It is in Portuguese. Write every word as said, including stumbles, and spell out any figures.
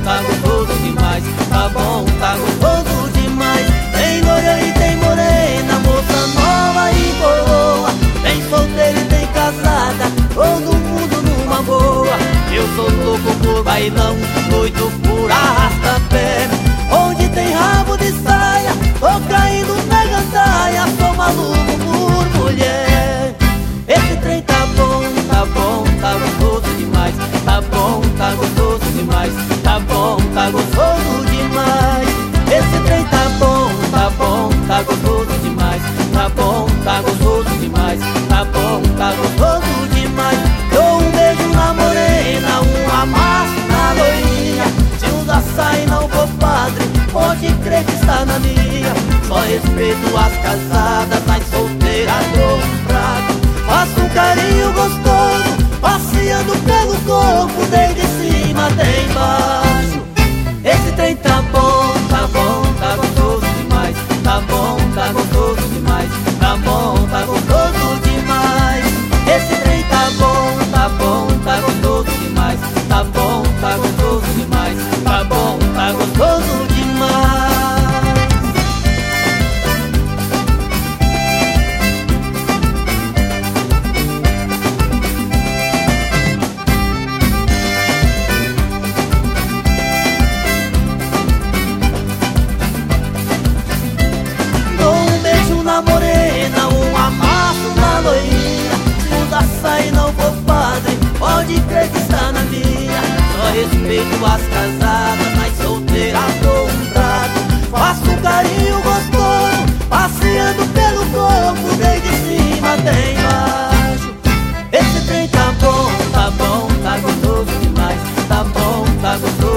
tá gostoso demais. Tá bom, tá gostoso demais. Tem loira e tem morena, moça nova e coroa, tem solteira e tem casada, todo mundo numa boa. Eu sou louco por bailão, doido por arrasta-pé. Onde tem rabo de saia, tô caindo na gandaia, sou maluco por mulher. Esse trem tá bom, tá bom, tá gostoso demais. Tá bom, tá gostoso demais. Tá bom, tá gostoso demais. Esse trem tá bom, tá bom, tá gostoso demais. Tá bom, tá gostoso demais. Tá bom, tá gostoso demais. Dou um beijo na morena, um amasso na loirinha. Se usa saia não for padre, pode crer que está na minha. Só respeito as casadas, as solteiras dou um prato. Faço um carinho gostoso, passeando pelo corpo, desde cima até embaixo. Esse trem tá bom, tá bom, tá gostoso demais. Tá bom, tá gostoso demais. Tá bom, tá gostoso demais. Esse trem tá bom, tá bom, tá gostoso demais. Tá bom, tá gostoso demais. Tá bom, tá gostoso demais. Na morena, um amasso na loirinha. Se usa saia e não for padre, pode crer que está na minha. Só respeito as casadas, nas solteiras dou um prato. Faço um carinho gostoso, passeando pelo corpo, desde cima até embaixo. Esse trem tá bom, tá bom, tá gostoso demais. Tá bom, tá gostoso